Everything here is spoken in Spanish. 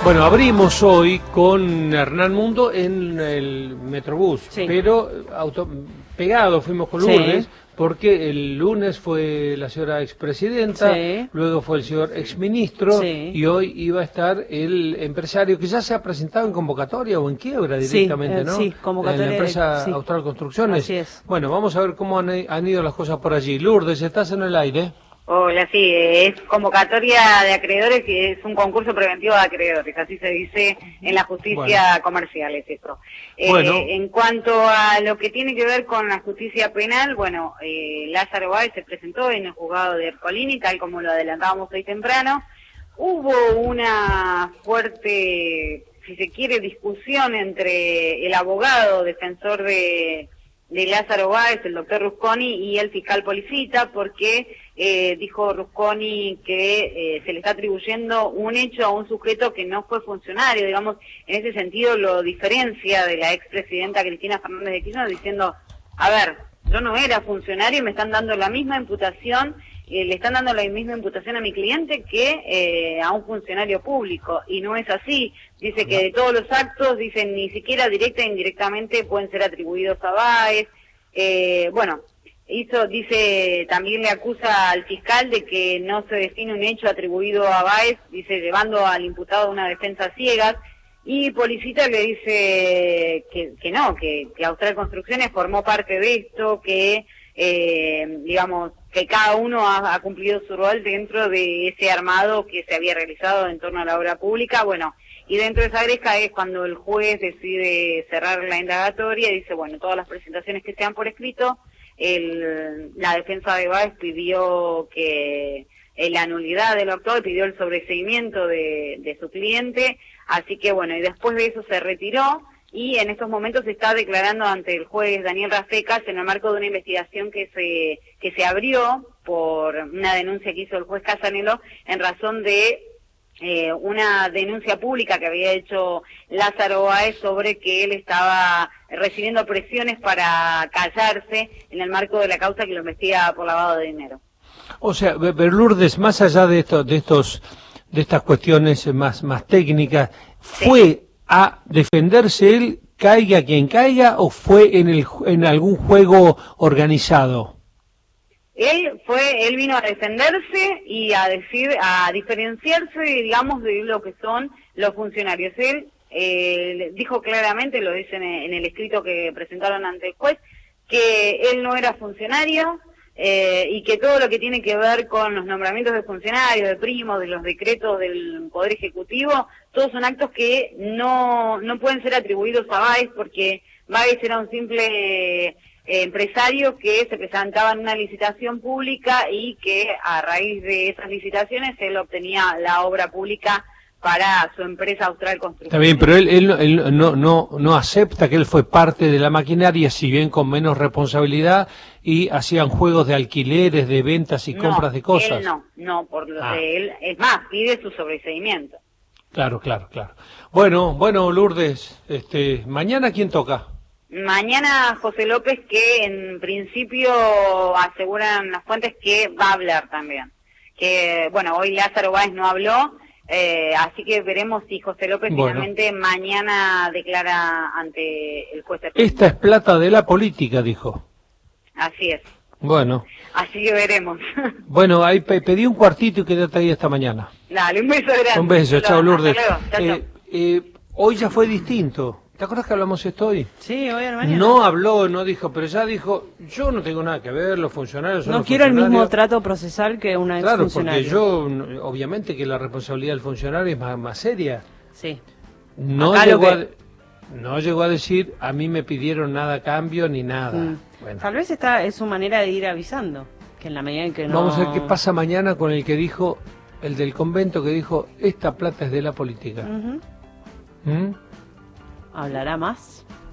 Bueno, abrimos hoy con Hernán Mundo en el Metrobús, Sí. pero pegado fuimos con Lourdes, sí, porque el lunes fue la señora expresidenta, sí, luego fue el señor exministro, sí, y hoy iba a estar el empresario que ya se ha presentado en convocatoria o en quiebra directamente, ¿no? Sí, convocatoria. En la empresa sí. Austral Construcciones. Así es. Bueno, vamos a ver cómo han ido las cosas por allí. Lourdes, ¿estás en el aire? Hola, sí, es convocatoria de acreedores y es un concurso preventivo de acreedores, así se dice en la justicia comercial, es eso. En cuanto a lo que tiene que ver con la justicia penal, bueno, Lázaro Báez se presentó en el juzgado de Ercolini, tal como lo adelantábamos hoy temprano. Hubo una fuerte, si se quiere, discusión entre el abogado defensor de Lázaro Báez, el doctor Rusconi, y el fiscal Policita, porque dijo Rusconi que se le está atribuyendo un hecho a un sujeto que no fue funcionario, digamos, en ese sentido lo diferencia de la expresidenta Cristina Fernández de Kirchner, diciendo, a ver, yo no era funcionario y me están dando la misma imputación, le están dando la misma imputación a mi cliente que a un funcionario público, y no es así. Dice que de todos los actos, dicen, ni siquiera directa e indirectamente pueden ser atribuidos a Báez. Dice, también le acusa al fiscal de que no se define un hecho atribuido a Báez, dice, llevando al imputado a una defensa ciegas, y Policita le dice que no, que Austral Construcciones formó parte de esto, que digamos, que cada uno ha cumplido su rol dentro de ese armado que se había realizado en torno a la obra pública. Bueno, y dentro de esa gresca es cuando el juez decide cerrar la indagatoria y dice, bueno, todas las presentaciones que sean por escrito, la defensa de Báez pidió que la nulidad del actor, pidió el sobreseimiento de su cliente, así que bueno, y después de eso se retiró, y en estos momentos se está declarando ante el juez Daniel Rafecas en el marco de una investigación que se abrió por una denuncia que hizo el juez Casanelo en razón de una denuncia pública que había hecho Lázaro Báez sobre que él estaba recibiendo presiones para callarse en el marco de la causa que lo investiga por lavado de dinero. O sea, Lourdes, más allá de estas cuestiones más técnicas, ¿fue a defenderse él, caiga quien caiga, o fue en algún juego organizado? Él vino a defenderse y a diferenciarse, digamos, de lo que son los funcionarios. Él dijo claramente, lo dice en el escrito que presentaron ante el juez, que él no era funcionario, y que todo lo que tiene que ver con los nombramientos de funcionarios, de primos, de los decretos del Poder Ejecutivo, todos son actos que no pueden ser atribuidos a Báez, porque Báez era un simple empresario que se presentaba en una licitación pública y que a raíz de esas licitaciones él obtenía la obra pública para su empresa Austral Construcciones. Está bien, pero él no acepta que él fue parte de la maquinaria, si bien con menos responsabilidad, y hacían juegos de alquileres, de ventas y compras de cosas. Él no, por lo de él, es más, pide su sobreseimiento. Claro. Bueno, Lourdes, ¿mañana quién toca? Mañana José López, que en principio aseguran las fuentes que va a hablar también. Que, bueno, hoy Lázaro Báez no habló, así que veremos si José López finalmente mañana declara ante el juez. Esta es plata de la política, dijo. Así es. Bueno. Así que veremos. Bueno, ahí pedí un cuartito y quédate ahí hasta mañana. Dale, un beso grande. Un beso, chao Lourdes. Hasta luego. Chao. Hoy ya fue distinto. ¿Te acuerdas que hablamos esto hoy? Sí, hoy a la mañana. No habló, no dijo, pero ya dijo, yo no tengo nada que ver, los funcionarios son no los quiero funcionarios. el mismo trato procesal que una exfuncionaria. Claro, porque yo, obviamente que la responsabilidad del funcionario es más seria. Sí. No llegó a decir, a mí me pidieron nada a cambio ni nada. Bueno. Tal vez es su manera de ir avisando, que en la medida en que no... Vamos a ver qué pasa mañana con el que dijo, el del convento que dijo, esta plata es de la política. ¿Hablará más?